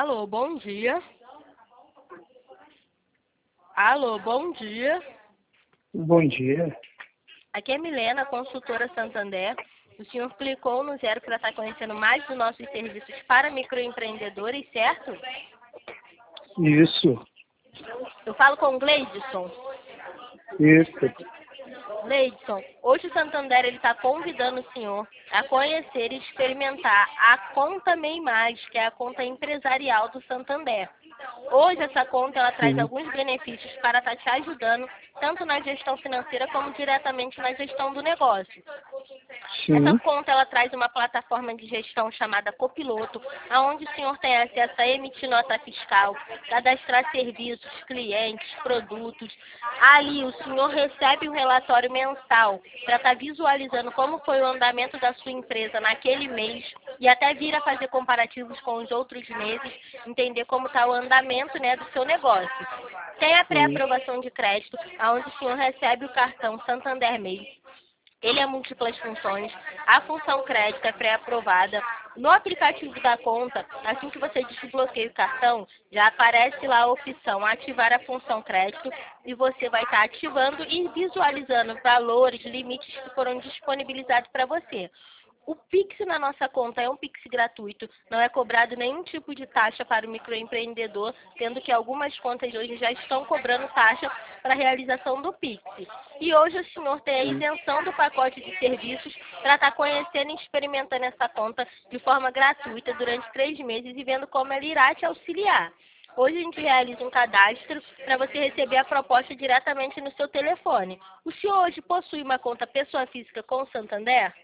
Alô, bom dia. Alô, bom dia. Bom dia. Aqui é Milena, consultora Santander. O senhor clicou no 0 para estar conhecendo mais dos nossos serviços para microempreendedores, certo? Isso. Eu falo com o Gleidson. Isso. Gleidson, hoje o Santander está convidando o senhor a conhecer e experimentar a conta MEI Mais, que é a conta empresarial do Santander. Hoje essa conta ela traz Sim. alguns benefícios para estar te ajudando, tanto na gestão financeira como diretamente na gestão do negócio. Essa Sim. conta ela traz uma plataforma de gestão chamada Copiloto, onde o senhor tem acesso a emitir nota fiscal, cadastrar serviços, clientes, produtos. Ali o senhor recebe um relatório mensal para estar visualizando como foi o andamento da sua empresa naquele mês e até vir a fazer comparativos com os outros meses, entender como está o andamento, né, do seu negócio. Tem a pré-aprovação de crédito, onde o senhor recebe o cartão Santander MEI. Ele é múltiplas funções. A função crédito é pré-aprovada. No aplicativo da conta, assim que você desbloqueia o cartão, já aparece lá a opção ativar a função crédito e você vai estar ativando e visualizando valores, limites que foram disponibilizados para você. O Pix na nossa conta é um Pix gratuito, não é cobrado nenhum tipo de taxa para o microempreendedor, sendo que algumas contas hoje já estão cobrando taxa para a realização do Pix. E hoje o senhor tem a isenção do pacote de serviços para estar conhecendo e experimentando essa conta de forma gratuita durante 3 meses e vendo como ela irá te auxiliar. Hoje a gente realiza um cadastro para você receber a proposta diretamente no seu telefone. O senhor hoje possui uma conta pessoa física com o Santander?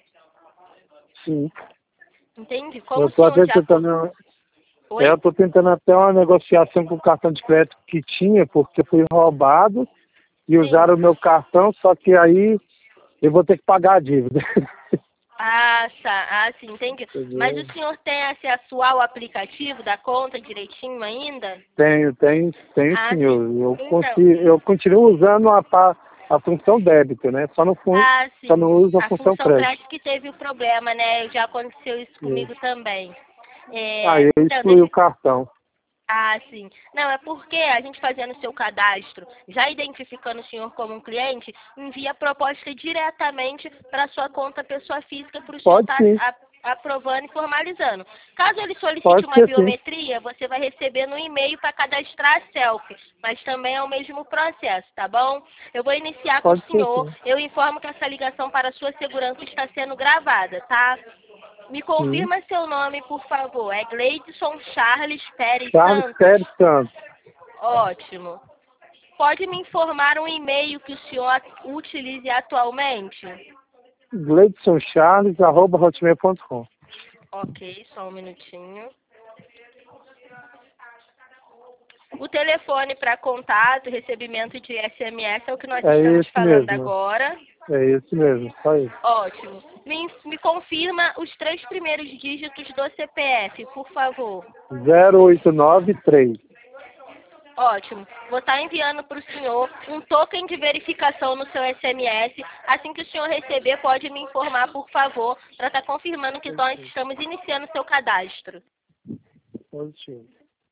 Sim. Entende? Como Eu o estou senhor até já... tentando. Oi? Eu estou tentando até uma negociação com o cartão de crédito que tinha, porque fui roubado e Sim. usaram o meu cartão, só que aí eu vou ter que pagar a dívida. Ah, tá. Ah, sim, entendi. Mas o Entendeu? senhor tem acesso ao aplicativo da conta direitinho ainda? Tenho Ah, sim. sim. Então, Eu continuo usando a função débito, né? Só sim. não uso a A função função crédito. crédito que teve o problema, né? Já aconteceu isso Isso. comigo também. Aí eu Então, excluí o cartão. Ah, sim. Não, é porque a gente fazendo o seu cadastro, já identificando o senhor como um cliente, envia a proposta diretamente para a sua conta pessoa física para o senhor Pode estar sim. aprovando e formalizando. Caso ele solicite Pode uma ser sim. biometria, você vai receber no e-mail para cadastrar a selfie, mas também é o mesmo processo, tá bom? Eu vou iniciar com o Pode ser senhor. sim. Eu informo que essa ligação para a sua segurança está sendo gravada, tá? Me Sim. confirma seu nome, por favor. É Gleidson Charles Pérez Charles Santos? Pérez Santos. Ótimo. Pode me informar um e-mail que o senhor utilize atualmente? Gleidson Charles@hotmail.com. Ok, só um minutinho. O telefone para contato, recebimento de SMS é o que nós É estamos esse falando mesmo. agora. É esse mesmo. Só isso. Ótimo. Me confirma os 3 primeiros dígitos do CPF, por favor. 0893. Ótimo. Vou estar enviando para o senhor um token de verificação no seu SMS. Assim que o senhor receber, pode me informar, por favor, para estar confirmando que nós estamos iniciando o seu cadastro. Positivo.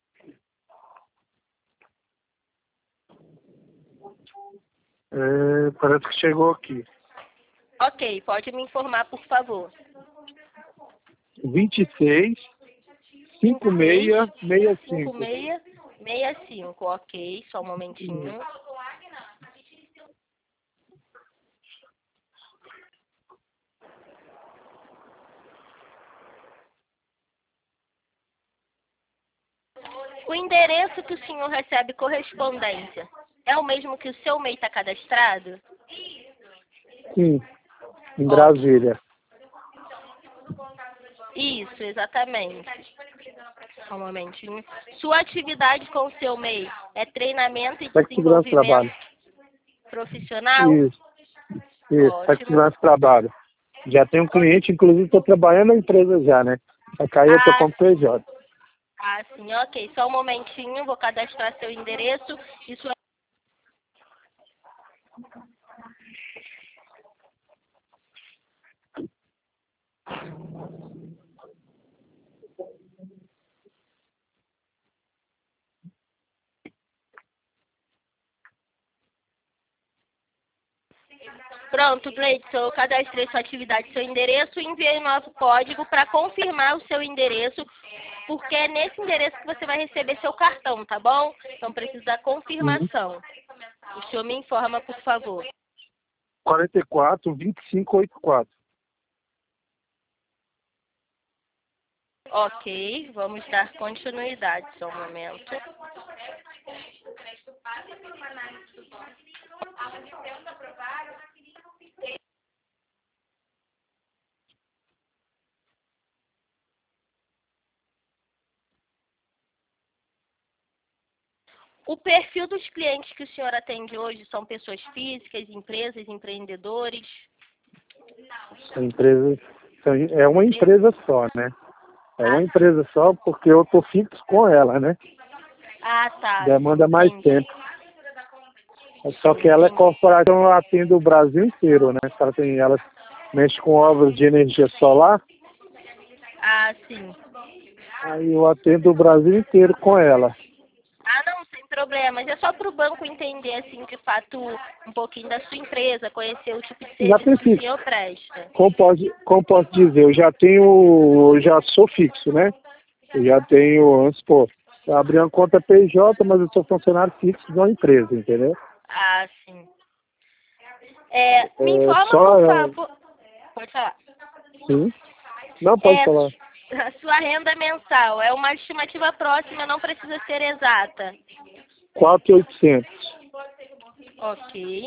Parece que chegou aqui. Ok, pode me informar, por favor. 26 26 5665. 5665. Ok, só um momentinho. O endereço que o senhor recebe correspondência é o mesmo que o seu MEI está cadastrado? Sim, em Ok. Brasília. Isso, exatamente. Só um momentinho. Sua atividade com o seu MEI é treinamento e Sexo Segurança desenvolvimento Trabalho. profissional? Isso, Sexo Ótimo. Segurança Trabalho. Já tem um cliente, inclusive estou trabalhando na empresa já, né? Só que aí eu tô Ah, como PJ. sim, ok. Só um momentinho, vou cadastrar seu endereço e sua Pronto, Gleidson, eu cadastrei sua atividade, seu endereço e enviei um novo código para confirmar o seu endereço, porque é nesse endereço que você vai receber seu cartão, tá bom? Então precisa da Uhum. confirmação. O senhor me informa, por favor. 44-2584. Ok, vamos dar continuidade, só um momento. O perfil dos clientes que o senhor atende hoje são pessoas físicas, empresas, empreendedores? São empresas, é uma empresa só, né? É uma empresa só porque eu tô fixo com ela, né? Ah, tá. Demanda mais Entendi. tempo. Só que ela é corporativa, ela atende o Brasil inteiro, né? Ela mexe com obras de energia solar, Ah, sim. aí eu atendo o Brasil inteiro com ela. Ah, não, sem problemas. É só para o banco entender, assim, de fato, um pouquinho da sua empresa, conhecer o tipo de Já serviço tem que o fixo. senhor presta. Como posso dizer, eu já sou fixo, né? Eu já tenho, vamos supor, eu abri uma conta PJ, mas eu sou funcionário fixo de uma empresa, entendeu? Ah, sim. Me É informa, só, por favor. Pode falar. sim. Não pode É, falar. a sua renda mensal é uma estimativa próxima, não precisa ser exata. 4.800. Ok.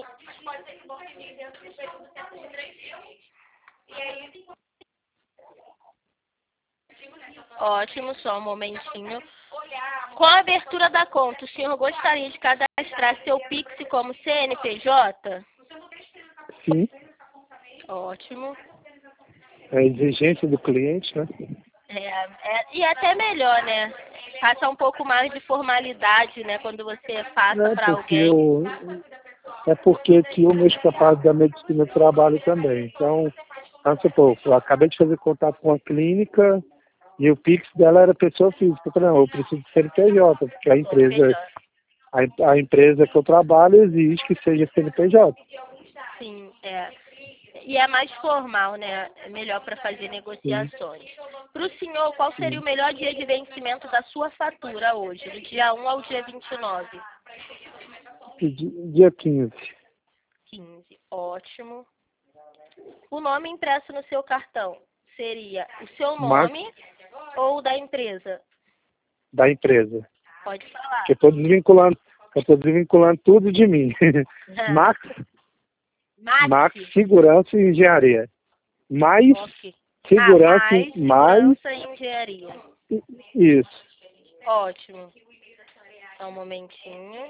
Ótimo, só um momentinho. Com a abertura da conta, o senhor gostaria de cadastrar seu Pix como CNPJ? Sim. Ótimo. É a exigência do cliente, né? E até melhor, né? Passa um pouco mais de formalidade, né? Quando você passa É para porque alguém. aqui eu mexo com a parte da medicina do trabalho também. Então, vamos supor, eu acabei de fazer contato com a clínica e o Pix dela era pessoa física. Eu falei, não, eu preciso de CNPJ, porque CNPJ. a empresa que eu trabalho exige que seja CNPJ. Sim, é. E é mais formal, né? É melhor para fazer Sim, negociações. Para o senhor, qual seria sim. o melhor dia de vencimento da sua fatura hoje? Do dia 1 ao dia 29? E dia 15. 15. Ótimo. O nome impresso no seu cartão seria o seu Max, nome ou da empresa? da empresa. Pode falar. Que eu tô desvinculando tudo de mim. Max, Max. Segurança e Engenharia. Mais Ok. segurança, Mais mais segurança e engenharia. isso. Ótimo. Só um momentinho.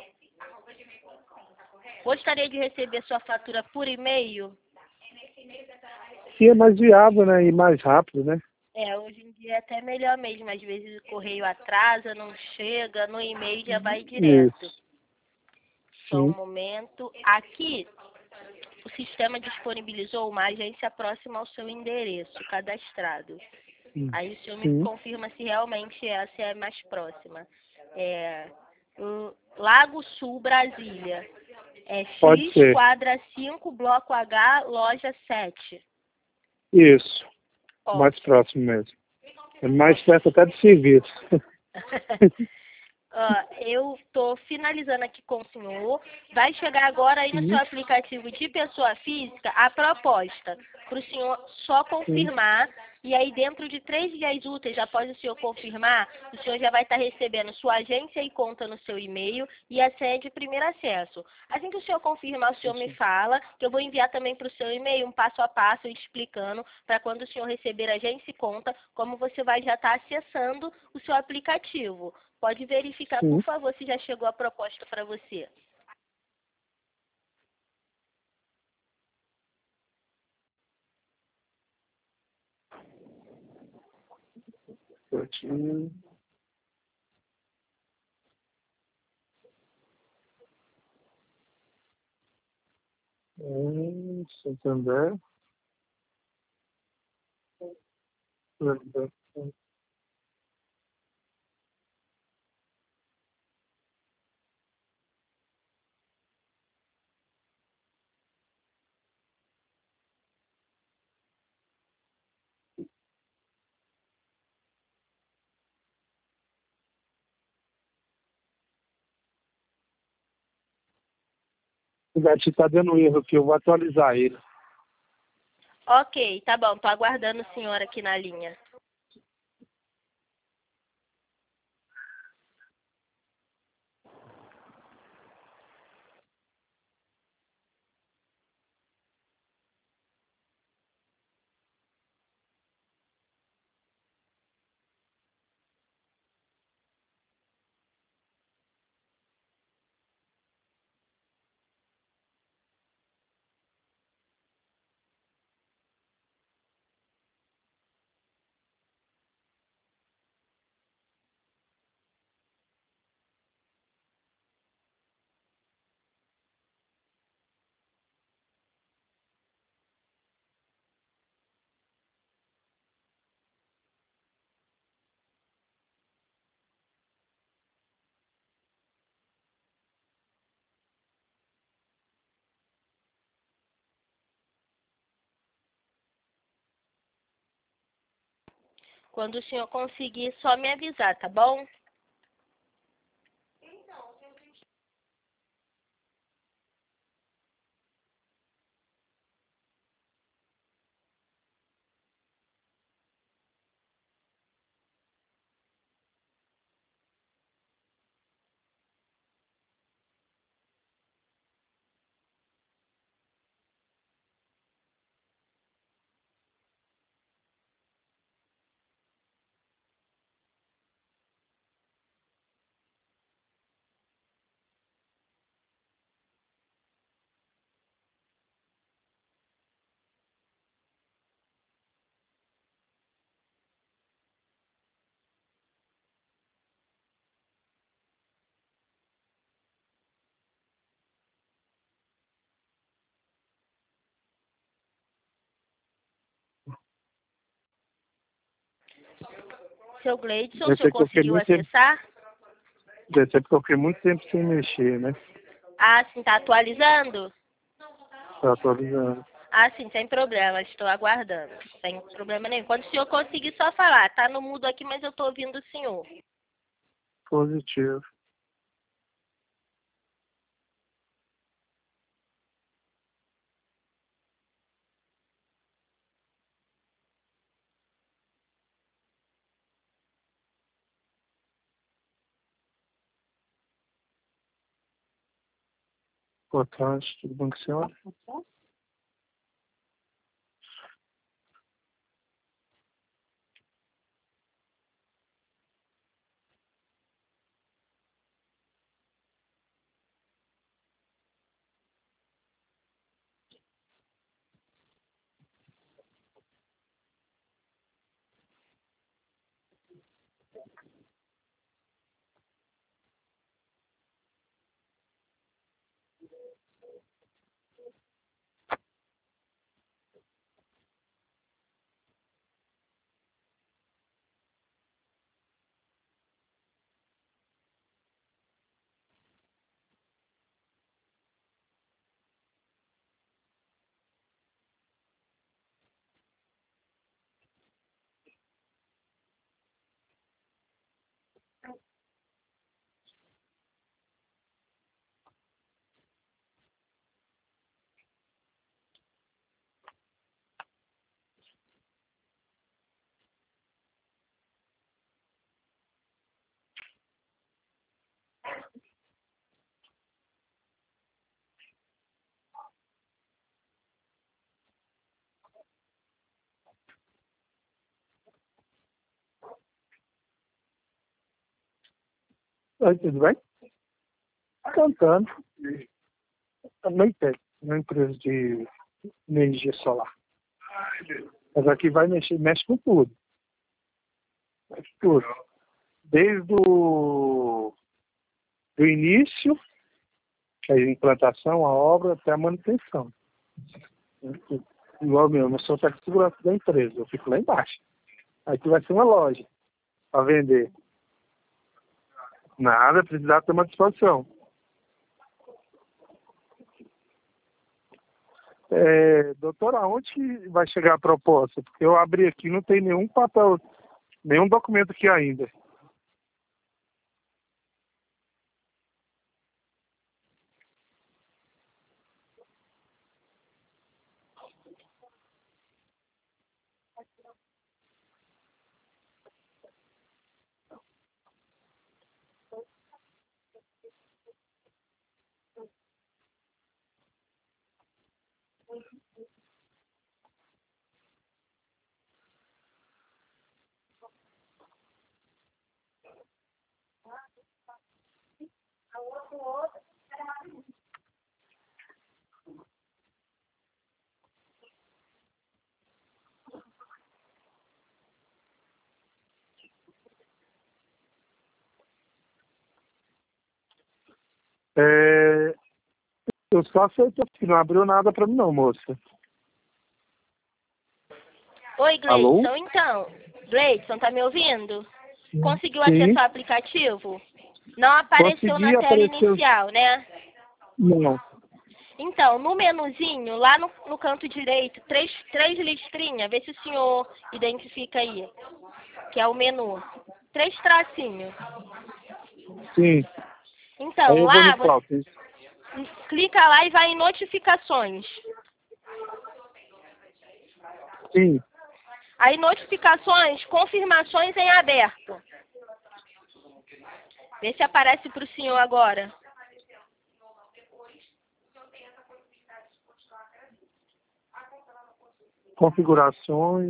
Gostaria de receber sua fatura por e-mail? Que é mais viável, né? E mais rápido, né? Hoje em dia é até melhor mesmo. Às vezes o correio atrasa, não chega, no e-mail já vai direto. Isso. Só um Sim. momento. Aqui, o sistema disponibilizou uma agência próxima ao seu endereço cadastrado. Aí o senhor me Sim. confirma se realmente essa é a mais próxima. Lago Sul, Brasília. Pode X, ser. quadra 5, bloco H, loja 7. Isso. Mais Ótimo. próximo mesmo. É mais perto até do serviço. Eu estou finalizando aqui com o senhor. Vai chegar agora aí no seu Sim. aplicativo de pessoa física a proposta para o senhor só Sim. confirmar. E aí, dentro de 3 dias úteis, após o senhor confirmar, o senhor já vai estar recebendo sua agência e conta no seu e-mail e a senha de primeiro acesso. Assim que o senhor confirmar, o senhor me fala, que eu vou enviar também para o seu e-mail um passo a passo explicando para quando o senhor receber a agência e conta, como você vai já estar acessando o seu aplicativo. Pode verificar, por Sim. favor, se já chegou a proposta para você. Certinho. Santander. O gatinho está dando erro aqui, eu vou atualizar ele. Ok, tá bom. Tô aguardando o senhor aqui na linha. Quando o senhor conseguir, só me avisar, tá bom? Seu Gleidson, o senhor conseguiu acessar? Deve ser porque eu fiquei muito tempo sem mexer, né? Ah, sim, tá atualizando? Tá atualizando. Ah, sim, sem problema, estou aguardando. Sem problema nenhum. Quando o senhor conseguir, só falar. Tá no mudo aqui, mas eu tô ouvindo o senhor. Positivo. Boa tarde, tudo bom com a senhora? Oi, tudo bem? Cantando. Também tem uma empresa de energia solar. Mas aqui vai mexer, mexe com tudo. Mexe com tudo. Desde do início, que é a implantação, a obra, até a manutenção. Igual mesmo, eu sou técnico de segurança da empresa, eu fico lá embaixo. Aqui vai ser uma loja para vender. Nada, precisar ter uma disposição. Doutora, aonde que vai chegar a proposta? Porque eu abri aqui, não tem nenhum papel, nenhum documento aqui ainda. É, eu só aceito aqui, não abriu nada para mim não, moça. Oi, Alô? Gleidson. Então, Gleidson, tá me ouvindo? Conseguiu Sim, acesso ao aplicativo? Não apareceu na consegui, tela apareceu. inicial, né? Não, Então, no menuzinho, lá no canto direito, três listrinhas, vê se o senhor identifica aí, que é o menu. 3 tracinhos. sim. Aí Então, eu vou lá, no você qual? clica lá e vai em notificações. Sim, Aí, notificações, confirmações em aberto. Vê se aparece para o senhor agora. configurações.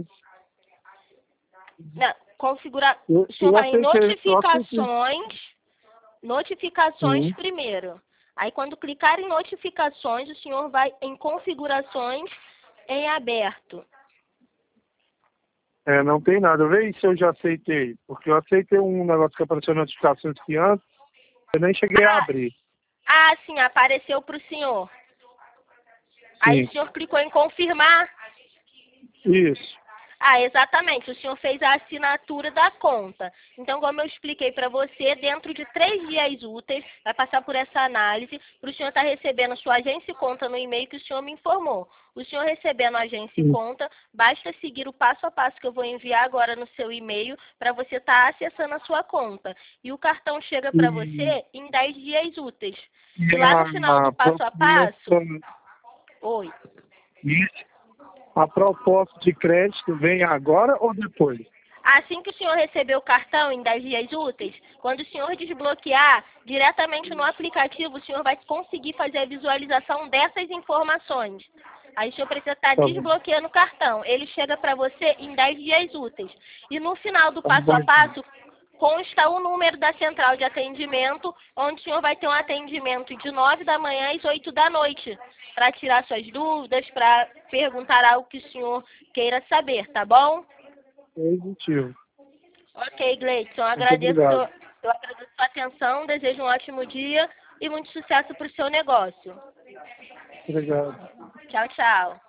Não, o senhor Eu vai em aceitei, eu aceitei. notificações Sim. primeiro. Aí, quando clicar em notificações, o senhor vai em configurações em aberto. É, não tem nada. Vê se eu já aceitei. Porque eu aceitei um negócio que apareceu notificações que antes, eu nem cheguei a abrir. Sim, apareceu para o senhor. Aí Sim. o senhor clicou em confirmar. Isso. Exatamente. O senhor fez a assinatura da conta. Então, como eu expliquei para você, dentro de 3 dias úteis, vai passar por essa análise, para o senhor estar recebendo a sua agência e conta no e-mail que o senhor me informou. O senhor recebendo a agência e Sim. conta, basta seguir o passo a passo que eu vou enviar agora no seu e-mail para você estar acessando a sua conta. E o cartão chega para você em 10 dias úteis. E lá no final do A passo a passo... Oi. A proposta de crédito vem agora ou depois? Assim que o senhor receber o cartão em 10 dias úteis, quando o senhor desbloquear, diretamente no aplicativo, o senhor vai conseguir fazer a visualização dessas informações. Aí o senhor precisa estar Tá bom. desbloqueando o cartão. Ele chega para você em 10 dias úteis. E no final do Tá passo a bom. passo, consta o número da central de atendimento, onde o senhor vai ter um atendimento de 9 da manhã às 8 da noite, para tirar suas dúvidas, para perguntar algo que o senhor queira saber, tá bom? Positivo. Ok, Gleidson, Muito obrigado. eu agradeço a sua atenção, desejo um ótimo dia e muito sucesso para o seu negócio. Obrigado. Tchau, tchau.